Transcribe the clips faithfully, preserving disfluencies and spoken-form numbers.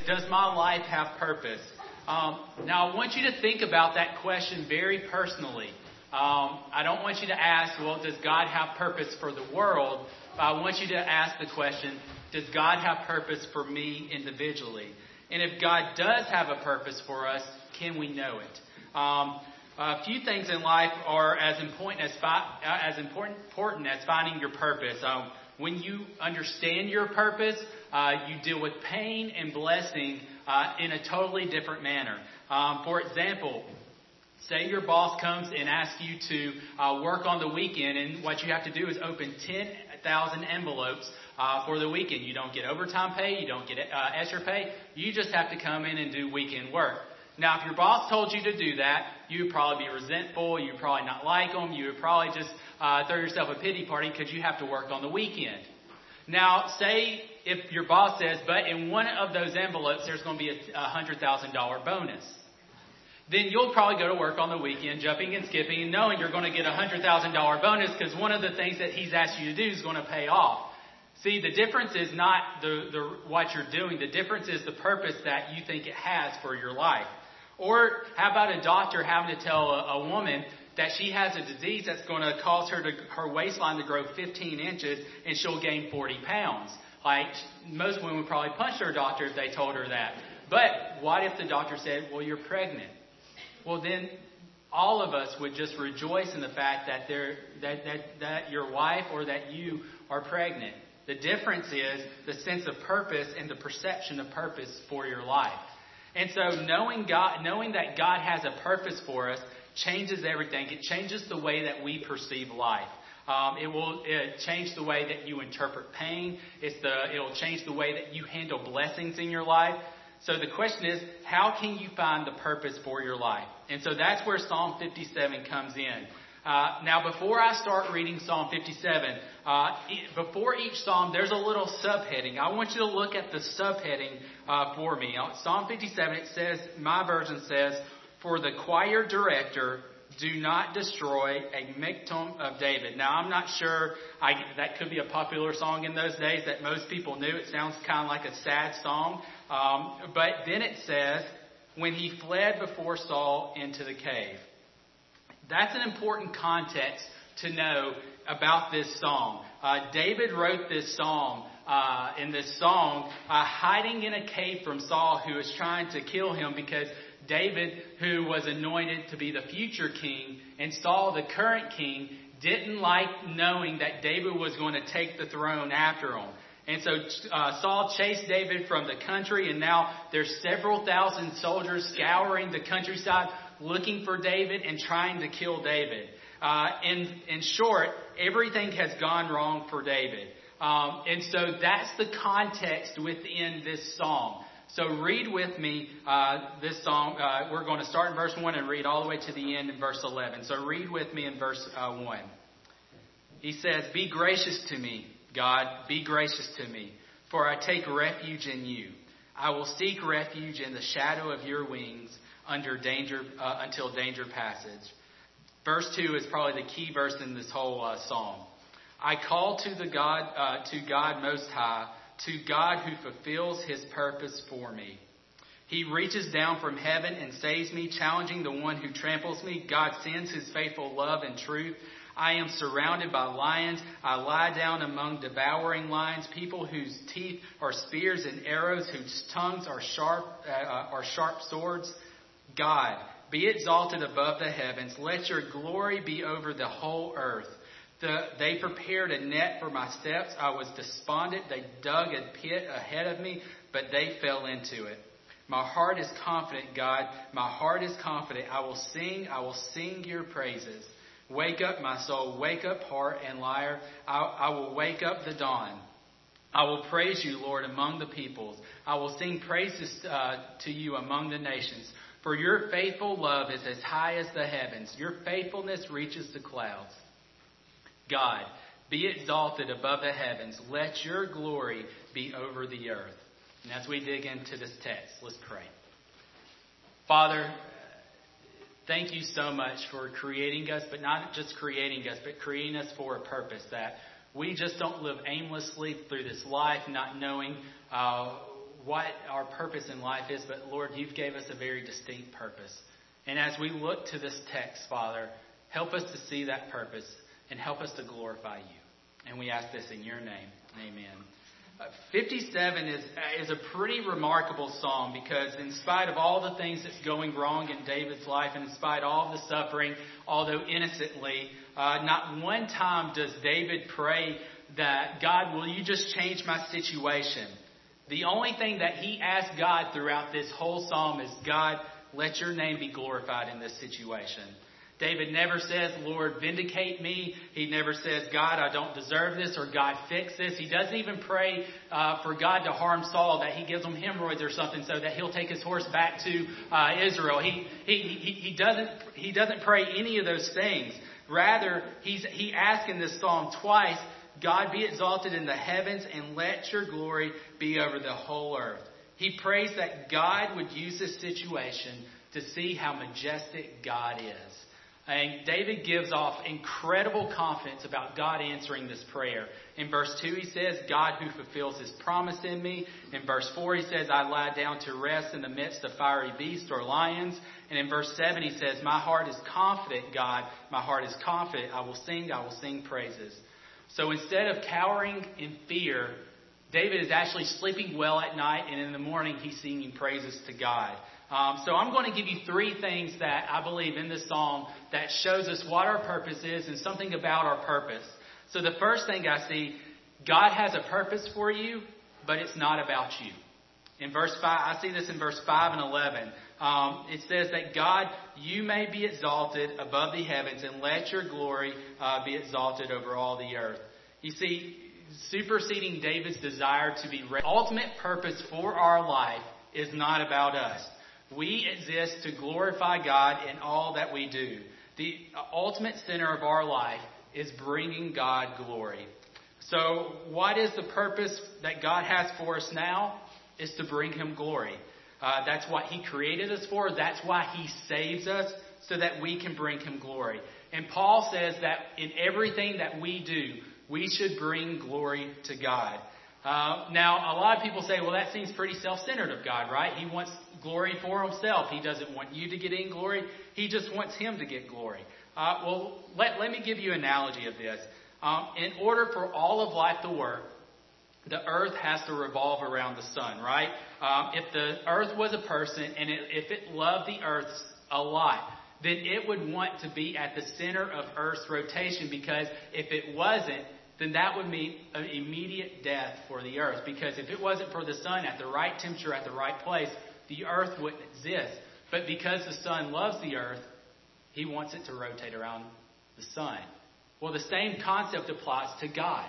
does my life have purpose? Um, now, I want you to think about that question very personally. Um, I don't want you to ask, well, does God have purpose for the world? But I want you to ask the question, does God have purpose for me individually? And if God does have a purpose for us, can we know it? Um, a few things in life are as important as fi- as important, important as finding your purpose. Um, when you understand your purpose, uh, you deal with pain and blessing uh, in a totally different manner. Um, for example, say your boss comes and asks you to uh, work on the weekend, and what you have to do is open ten thousand envelopes uh, for the weekend. You don't get overtime pay. You don't get uh, extra pay. You just have to come in and do weekend work. Now, if your boss told you to do that, you would probably be resentful. You would probably not like them. You would probably just uh, throw yourself a pity party because you have to work on the weekend. Now, say if your boss says, but in one of those envelopes, there's going to be a one hundred thousand dollars bonus. Then you'll probably go to work on the weekend, jumping and skipping, and knowing you're going to get a one hundred thousand dollars bonus because one of the things that he's asked you to do is going to pay off. See, the difference is not the, the what you're doing. The difference is the purpose that you think it has for your life. Or how about a doctor having to tell a, a woman that she has a disease that's going to cause her to her waistline to grow fifteen inches and she'll gain forty pounds. Like, most women would probably punch their doctor if they told her that. But what if the doctor said, well, you're pregnant? Well, then all of us would just rejoice in the fact that there that, that that your wife or that you are pregnant. The difference is the sense of purpose and the perception of purpose for your life. And so knowing God, knowing that God has a purpose for us changes everything. It changes the way that we perceive life. Um, it will it change the way that you interpret pain. It's the it'll change the way that you handle blessings in your life. So the question is, how can you find the purpose for your life? And so that's where Psalm fifty-seven comes in. Uh, now, before I start reading Psalm fifty-seven, uh, before each psalm, there's a little subheading. I want you to look at the subheading uh, for me. Psalm fifty-seven, it says, my version says, for the choir director, do not destroy a miktam of David. Now, I'm not sure, I, that could be a popular song in those days that most people knew. It sounds kind of like a sad song. Um, but then it says, when he fled before Saul into the cave. That's an important context to know about this song. Uh, David wrote this song, uh, in this song, uh, hiding in a cave from Saul, who was trying to kill him because David, who was anointed to be the future king, and Saul, the current king, didn't like knowing that David was going to take the throne after him. And so uh, Saul chased David from the country, and now there's several thousand soldiers scouring the countryside looking for David and trying to kill David. Uh, in, in short, everything has gone wrong for David. Um, and so that's the context within this psalm. So read with me uh, this psalm. Uh, we're going to start in verse one and read all the way to the end in verse eleven. So read with me in verse uh, one. He says, be gracious to me, God, be gracious to me, for I take refuge in you. I will seek refuge in the shadow of your wings under danger uh, until danger passes. Verse two is probably the key verse in this whole uh, psalm. I call to the God, uh, to God Most High, to God who fulfills His purpose for me. He reaches down from heaven and saves me, challenging the one who tramples me. God sends His faithful love and truth. I am surrounded by lions. I lie down among devouring lions, people whose teeth are spears and arrows, whose tongues are sharp, uh, are sharp swords. God, be exalted above the heavens. Let your glory be over the whole earth. The, they prepared a net for my steps. I was despondent. They dug a pit ahead of me, but they fell into it. My heart is confident, God. My heart is confident. I will sing. I will sing your praises. Wake up, my soul. Wake up, heart and lyre. I, I will wake up the dawn. I will praise you, Lord, among the peoples. I will sing praises uh, to you among the nations. For your faithful love is as high as the heavens. Your faithfulness reaches the clouds. God, be exalted above the heavens. Let your glory be over the earth. And as we dig into this text, let's pray. Father, thank you so much for creating us, but not just creating us, but creating us for a purpose, that we just don't live aimlessly through this life, not knowing uh, what our purpose in life is, but Lord, you've gave us a very distinct purpose. And as we look to this text, Father, help us to see that purpose and help us to glorify you. And we ask this in your name. Amen. Uh, fifty-seven is is a pretty remarkable psalm because in spite of all the things that's going wrong in David's life and in spite of all the suffering, although innocently, uh, not one time does David pray that, God, will you just change my situation? The only thing that he asked God throughout this whole psalm is, God, let your name be glorified in this situation. David never says, Lord, vindicate me. He never says, God, I don't deserve this, or God, fix this. He doesn't even pray uh, for God to harm Saul, that he gives him hemorrhoids or something so that he'll take his horse back to uh, Israel. He, he he he doesn't he doesn't pray any of those things. Rather, he's he asks in this psalm twice, God, be exalted in the heavens and let your glory be over the whole earth. He prays that God would use this situation to see how majestic God is. And David gives off incredible confidence about God answering this prayer. In verse two, he says, God who fulfills his promise in me. In verse four, he says, I lie down to rest in the midst of fiery beasts or lions. And in verse seven, he says, my heart is confident, God. My heart is confident. I will sing, I will sing praises. So instead of cowering in fear, David is actually sleeping well at night, and in the morning he's singing praises to God. Um, so I'm going to give you three things that I believe in this psalm that shows us what our purpose is and something about our purpose. So the first thing I see, God has a purpose for you, but it's not about you. In verse five, I see this in verse five and eleven. Um, it says that God, you may be exalted above the heavens and let your glory uh, be exalted over all the earth. You see, superseding David's desire to be the ultimate purpose for our life is not about us. We exist to glorify God in all that we do. The ultimate center of our life is bringing God glory. So what is the purpose that God has for us now? Is to bring him glory. Uh, that's what he created us for. That's why he saves us, so that we can bring him glory. And Paul says that in everything that we do, we should bring glory to God. Uh, now, a lot of people say, well, that seems pretty self-centered of God, right? He wants glory for himself. He doesn't want you to get in glory. He just wants him to get glory. Uh, well, let, let me give you an analogy of this. Um, in order for all of life to work, the earth has to revolve around the sun, right? Um, if the earth was a person and it, if it loved the earth a lot, then it would want to be at the center of Earth's rotation, because if it wasn't, then that would mean an immediate death for the earth. Because if it wasn't for the sun at the right temperature, at the right place, the earth wouldn't exist. But because the sun loves the earth, he wants it to rotate around the sun. Well, the same concept applies to God.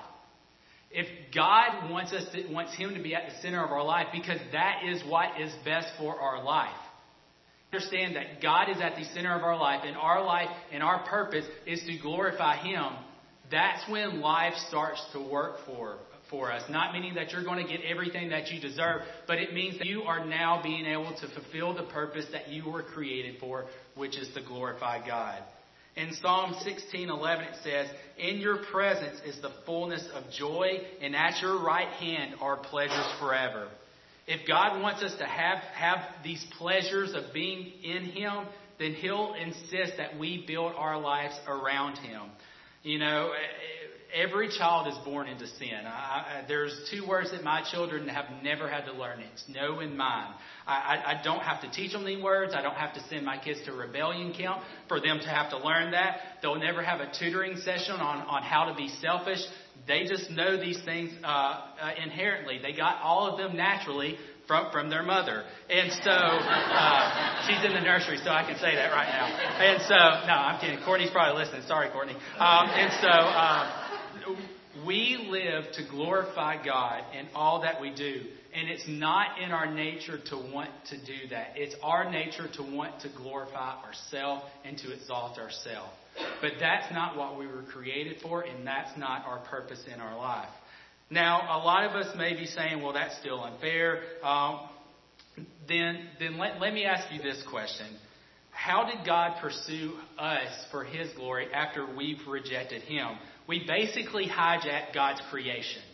If God wants us to, wants him to be at the center of our life, because that is what is best for our life. Understand that God is at the center of our life, and our life and our purpose is to glorify him. That's when life starts to work for, for us. Not meaning that you're going to get everything that you deserve, but it means that you are now being able to fulfill the purpose that you were created for, which is to glorify God. In Psalm sixteen eleven it says, in your presence is the fullness of joy, and at your right hand are pleasures forever. If God wants us to have, have these pleasures of being in him, then he'll insist that we build our lives around him. You know, every child is born into sin. I, I, there's two words that my children have never had to learn. It's no and mine. I, I, I don't have to teach them these words. I don't have to send my kids to rebellion camp for them to have to learn that. They'll never have a tutoring session on, on how to be selfish. They just know these things uh, uh, inherently. They got all of them naturally from from their mother. And so, uh, she's in the nursery, so I can say that right now. And so, no, I'm kidding. Courtney's probably listening. Sorry, Courtney. Um, and so, uh, we live to glorify God in all that we do. And it's not in our nature to want to do that. It's our nature to want to glorify ourselves and to exalt ourselves. But that's not what we were created for, and that's not our purpose in our life. Now, a lot of us may be saying, well, that's still unfair. Um, then then let, let me ask you this question. How did God pursue us for his glory after we've rejected him? We basically hijacked God's creation.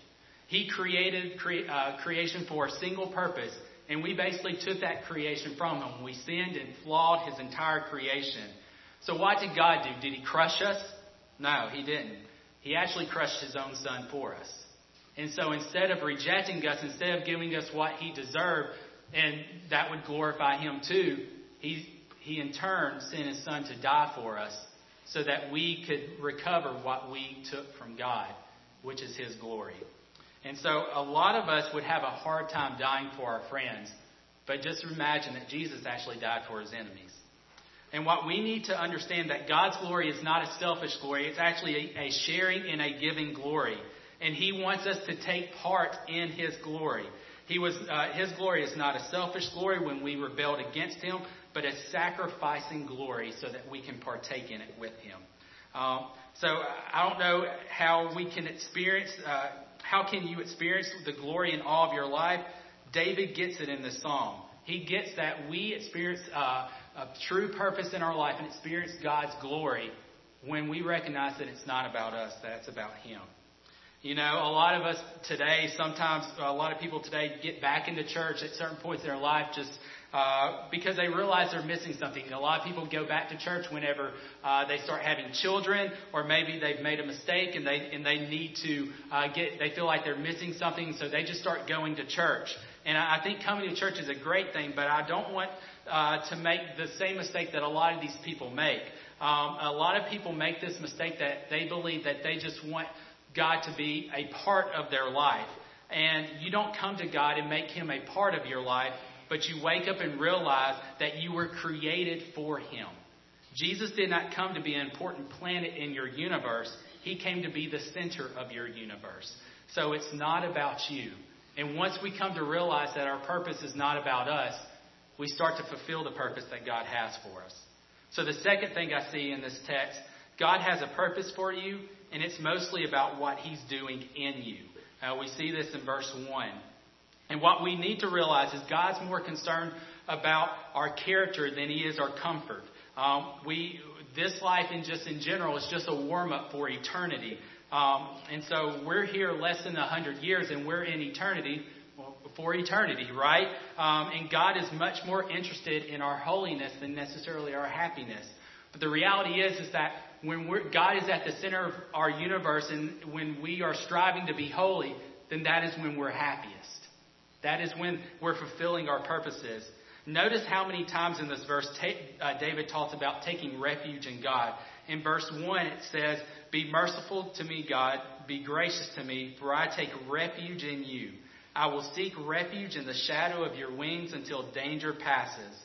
He created cre- uh, creation for a single purpose, and we basically took that creation from him. We sinned and flawed his entire creation. So what did God do? Did he crush us? No, he didn't. He actually crushed his own son for us. And so instead of rejecting us, instead of giving us what he deserved, and that would glorify him too, he, he in turn sent his son to die for us so that we could recover what we took from God, which is his glory. And so a lot of us would have a hard time dying for our friends, but just imagine that Jesus actually died for his enemies. And what we need to understand that God's glory is not a selfish glory. It's actually a, a sharing and a giving glory. And he wants us to take part in his glory. He was uh, his glory is not a selfish glory when we rebelled against him, but a sacrificing glory so that we can partake in it with him. Um, so I don't know how we can experience, uh, how can you experience the glory in all of your life? David gets it in this psalm. He gets that we experience uh, a true purpose in our life and experience God's glory when we recognize that it's not about us, that it's about him. You know, a lot of us today, sometimes a lot of people today get back into church at certain points in their life just uh, because they realize they're missing something. A lot of people go back to church whenever uh, they start having children, or maybe they've made a mistake and they and they need to uh, get. They feel like they're missing something, so they just start going to church. And I think coming to church is a great thing, but I don't want uh, to make the same mistake that a lot of these people make. Um, a lot of people make this mistake that they believe that they just want God to be a part of their life. And you don't come to God and make him a part of your life, but you wake up and realize that you were created for him. Jesus did not come to be an important planet in your universe. He came to be the center of your universe. So it's not about you. And once we come to realize that our purpose is not about us, we start to fulfill the purpose that God has for us. So the second thing I see in this text, God has a purpose for you, and it's mostly about what he's doing in you. Uh, we see this in verse one. And what we need to realize is God's more concerned about our character than he is our comfort. Um, we this life, and just in general, is just a warm-up for eternity. Um, and so we're here less than one hundred years, and we're in eternity well, for eternity, right? Um, and God is much more interested in our holiness than necessarily our happiness. But the reality is, is that when we're, God is at the center of our universe, and when we are striving to be holy, then that is when we're happiest. That is when we're fulfilling our purposes. Notice how many times in this verse ta- uh, David talks about taking refuge in God. In verse one it says, "Be merciful to me, God, be gracious to me, for I take refuge in you. I will seek refuge in the shadow of your wings until danger passes."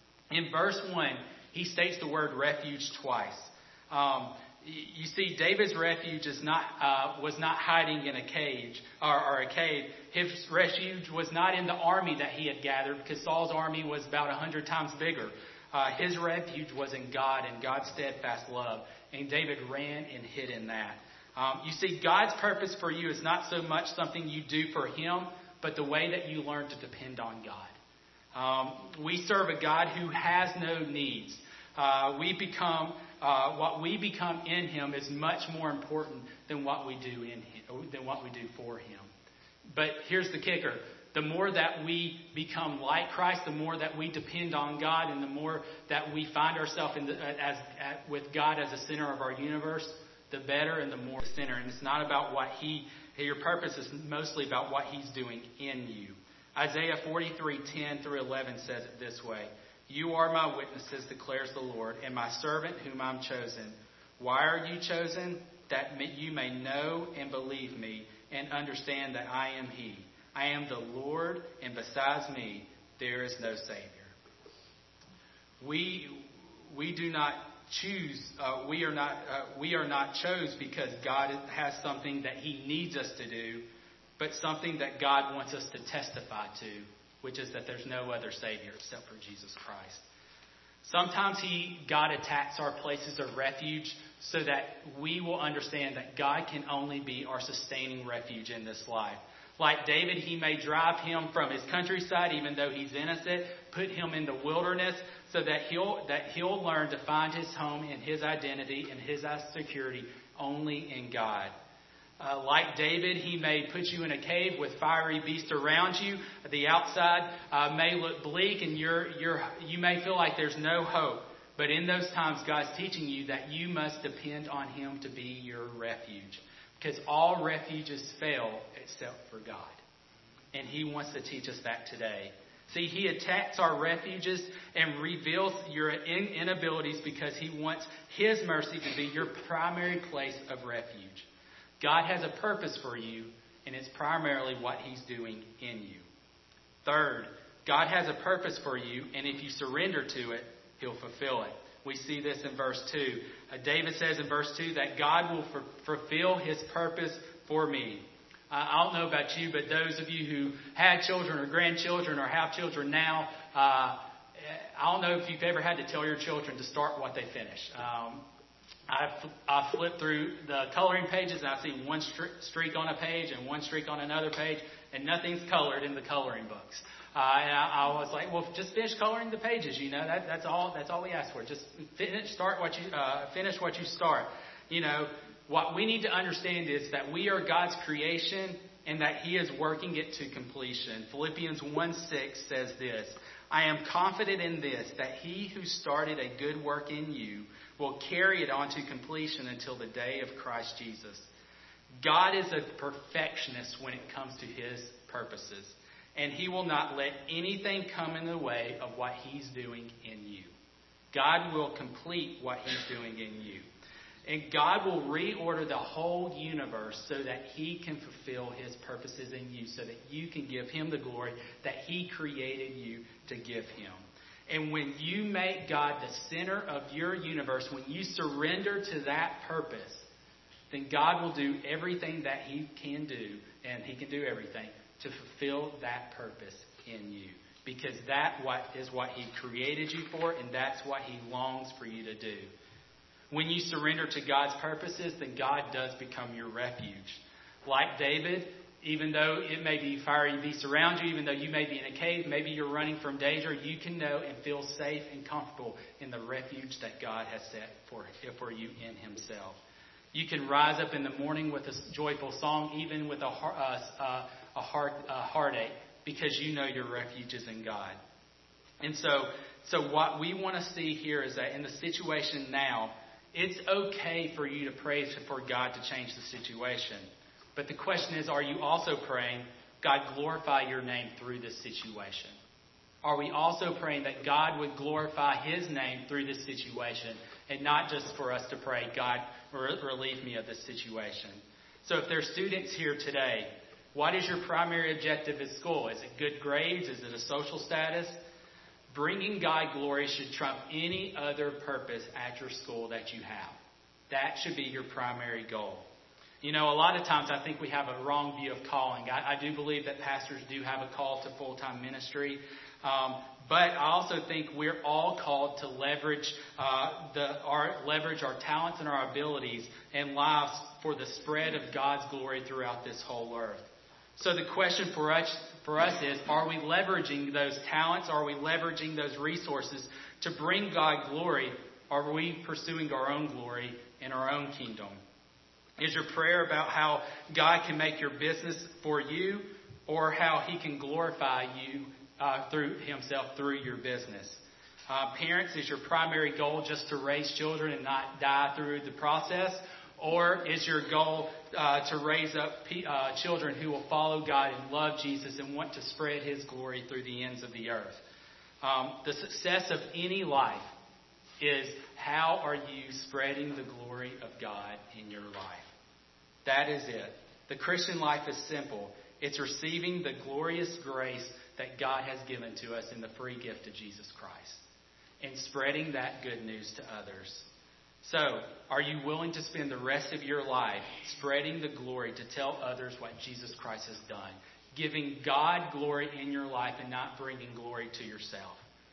In verse one, he states the word refuge twice. Um, you see, David's refuge is not uh, was not hiding in a cage or, or a cave. His refuge was not in the army that he had gathered, because Saul's army was about a hundred times bigger. Uh, his refuge was in God and God's steadfast love, and David ran and hid in that. Um, you see, God's purpose for you is not so much something you do for him, but the way that you learn to depend on God. Um, we serve a God who has no needs. Uh, we become uh, what we become in him is much more important than what we do in him, than what we do for him. But here's the kicker. The more that we become like Christ, the more that we depend on God, and the more that we find ourselves in the, as, as with God as the center of our universe, the better and the more the center. And it's not about what he, your purpose is mostly about what he's doing in you. Isaiah forty-three, ten through eleven says it this way. "You are my witnesses, declares the Lord, and my servant whom I'm chosen. Why are you chosen? That you may know and believe me and understand that I am he. I am the Lord, and besides me, there is no Savior." We we do not choose. Uh, we are not uh, we are not chose because God has something that he needs us to do, but something that God wants us to testify to, which is that there's no other Savior except for Jesus Christ. Sometimes he, God attacks our places of refuge so that we will understand that God can only be our sustaining refuge in this life. Like David, he may drive him from his countryside, even though he's innocent, put him in the wilderness so that he'll, that he'll learn to find his home and his identity and his security only in God. Uh, like David, he may put you in a cave with fiery beasts around you. The outside uh, may look bleak, and you're, you're, you may feel like there's no hope. But in those times, God's teaching you that you must depend on Him to be your refuge. Because all refuges fail except for God. And He wants to teach us that today. See, He attacks our refuges and reveals your inabilities because He wants His mercy to be your primary place of refuge. God has a purpose for you, and it's primarily what He's doing in you. Third, God has a purpose for you, and if you surrender to it, He'll fulfill it. We see this in verse two. Uh, David says in verse two that God will f- fulfill His purpose for me. Uh, I don't know about you, but those of you who had children or grandchildren or have children now, uh, I don't know if you've ever had to tell your children to start what they finish. Um, I, I flip through the coloring pages and I see one streak on a page and one streak on another page, and nothing's colored in the coloring books. Uh, and I, I was like, well, just finish coloring the pages. You know, that, that's all. That's all we ask for. Just finish, start what you uh, finish what you start. You know, what we need to understand is that we are God's creation and that He is working it to completion. Philippians one six says this: I am confident in this, that He who started a good work in you will carry it on to completion until the day of Christ Jesus. God is a perfectionist when it comes to His purposes. And He will not let anything come in the way of what He's doing in you. God will complete what He's doing in you. And God will reorder the whole universe so that He can fulfill His purposes in you, so that you can give Him the glory that He created you to give Him. And when you make God the center of your universe, when you surrender to that purpose, then God will do everything that He can do, and He can do everything to fulfill that purpose in you. Because that what is what He created you for, and that's what He longs for you to do. When you surrender to God's purposes, then God does become your refuge. Like David, even though it may be fiery beasts around you, even though you may be in a cave, maybe you're running from danger, you can know and feel safe and comfortable in the refuge that God has set for, for you in Himself. You can rise up in the morning with a joyful song, even with a, uh, a, heart, a heartache, because you know your refuge is in God. And so, so what we want to see here is that in the situation now, it's okay for you to pray for God to change the situation. But the question is, are you also praying, God, glorify your name through this situation? Are we also praying that God would glorify His name through this situation, and not just for us to pray, God, relieve me of this situation? So if there's students here today, what is your primary objective at school? Is it good grades? Is it a social status? Bringing God glory should trump any other purpose at your school that you have. That should be your primary goal. You know, a lot of times I think we have a wrong view of calling. I, I do believe that pastors do have a call to full-time ministry. Um, but I also think we're all called to leverage uh, the our leverage our talents and our abilities and lives for the spread of God's glory throughout this whole earth. So the question for us for us is, are we leveraging those talents? Are we leveraging those resources to bring God glory? Are we pursuing our own glory in our own kingdom? Is your prayer about how God can make your business for you, or how He can glorify you uh, through Himself through your business? Uh, parents, is your primary goal just to raise children and not die through the process? Or is your goal uh, to raise up uh, children who will follow God and love Jesus and want to spread His glory through the ends of the earth? Um, the success of any life is, how are you spreading the glory of God in your life? That is it. The Christian life is simple. It's receiving the glorious grace that God has given to us in the free gift of Jesus Christ, and spreading that good news to others. So, are you willing to spend the rest of your life spreading the glory to tell others what Jesus Christ has done? Giving God glory in your life and not bringing glory to yourself.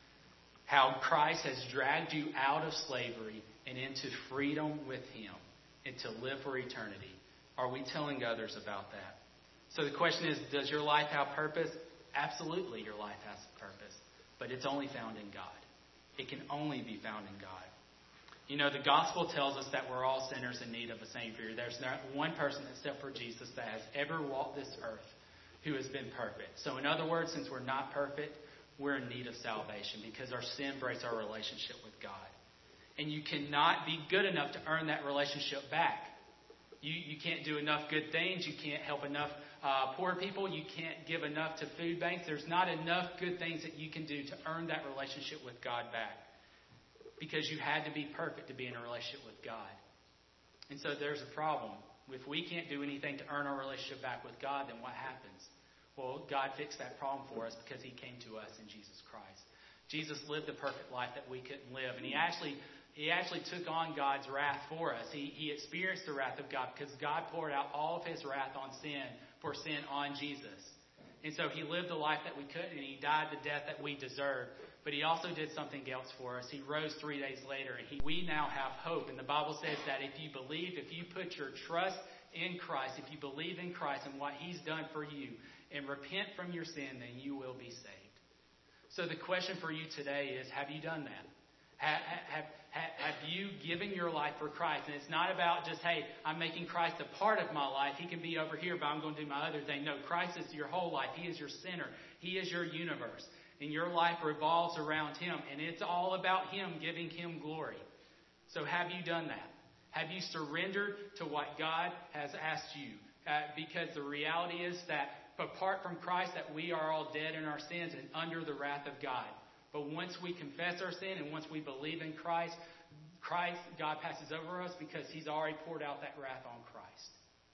How Christ has dragged you out of slavery and into freedom with Him, and to live for eternity. Are we telling others about that? So the question is, does your life have purpose? Absolutely, your life has purpose. But it's only found in God. It can only be found in God. You know, the gospel tells us that we're all sinners in need of a Savior. There's not one person except for Jesus that has ever walked this earth who has been perfect. So in other words, since we're not perfect, we're in need of salvation because our sin breaks our relationship with God. And you cannot be good enough to earn that relationship back. You, you can't do enough good things. You can't help enough uh, poor people. You can't give enough to food banks. There's not enough good things that you can do to earn that relationship with God back. Because you had to be perfect to be in a relationship with God. And so there's a problem. If we can't do anything to earn our relationship back with God, then what happens? Well, God fixed that problem for us because He came to us in Jesus Christ. Jesus lived the perfect life that we couldn't live. And He actually He actually took on God's wrath for us. He, he experienced the wrath of God because God poured out all of His wrath on sin, for sin on Jesus. And so He lived the life that we couldn't, and He died the death that we deserved. But He also did something else for us. He rose three days later, and he, we now have hope. And the Bible says that if you believe, if you put your trust in Christ, if you believe in Christ and what He's done for you, and repent from your sin, then you will be saved. So the question for you today is, have you done that? Have, have, have, have you given your life for Christ? And it's not about just, hey, I'm making Christ a part of my life. He can be over here, but I'm going to do my other thing. No, Christ is your whole life. He is your center. He is your universe. And your life revolves around Him. And it's all about Him, giving Him glory. So have you done that? Have you surrendered to what God has asked you? Uh, because the reality is that apart from Christ, that we are all dead in our sins and under the wrath of God. But once we confess our sin and once we believe in Christ, Christ, God passes over us because He's already poured out that wrath on Christ.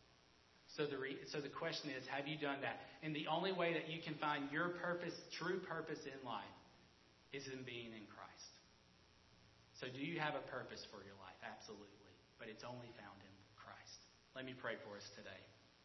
So the re, so the question is, have you done that? And the only way that you can find your purpose, true purpose in life, is in being in Christ. So do you have a purpose for your life? Absolutely. But it's only found in Christ. Let me pray for us today.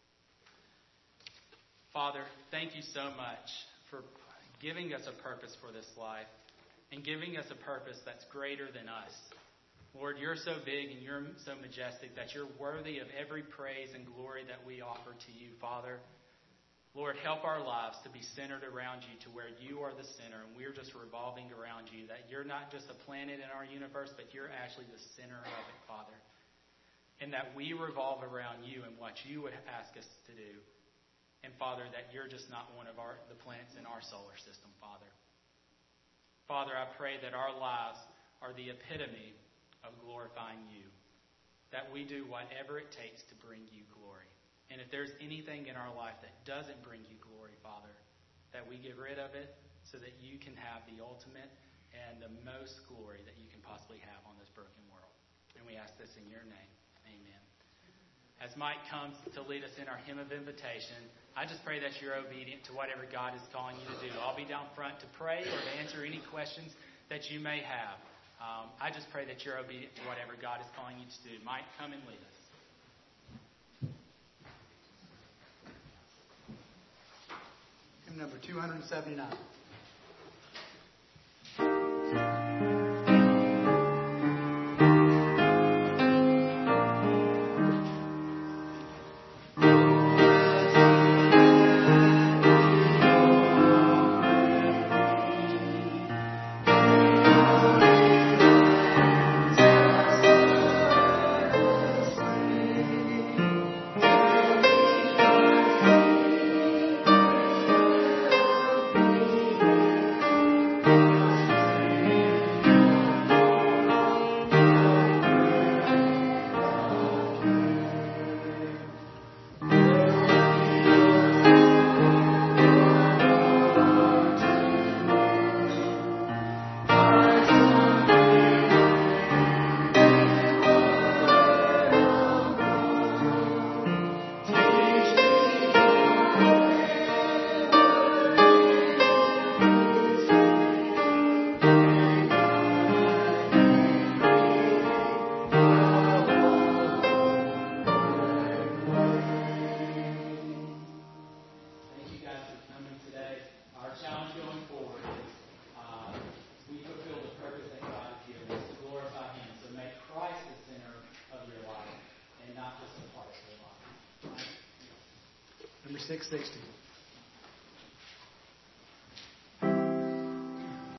Father, thank you so much for giving us a purpose for this life and giving us a purpose that's greater than us. Lord, you're so big and you're so majestic that you're worthy of every praise and glory that we offer to you, Father. Lord, help our lives to be centered around you to where you are the center and we're just revolving around you, that you're not just a planet in our universe, but you're actually the center of it, Father. And that we revolve around you and what you would ask us to do. And, Father, that you're just not one of our the planets in our solar system, Father. Father, I pray that our lives are the epitome of glorifying you. That we do whatever it takes to bring you glory. And if there's anything in our life that doesn't bring you glory, Father, that we get rid of it so that you can have the ultimate and the most glory that you can possibly have on this broken world. And we ask this in your name. Amen. As Mike comes to lead us in our hymn of invitation, I just pray that you're obedient to whatever God is calling you to do. I'll be down front to pray or to answer any questions that you may have. Um, I just pray that you're obedient to whatever God is calling you to do. Mike, come and lead us. Hymn number two seventy-nine. six sixty.